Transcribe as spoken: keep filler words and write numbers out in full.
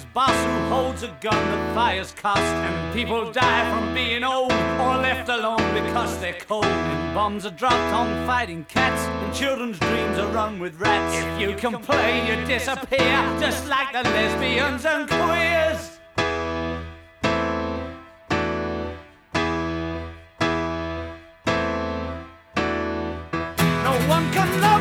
gangster's boss who holds a gun that fires cost, and people die from being old or left alone because they're cold, and bombs are dropped on fighting cats, and children's dreams are run with rats. If you complain, you disappear, just like the lesbians and queers. No one can love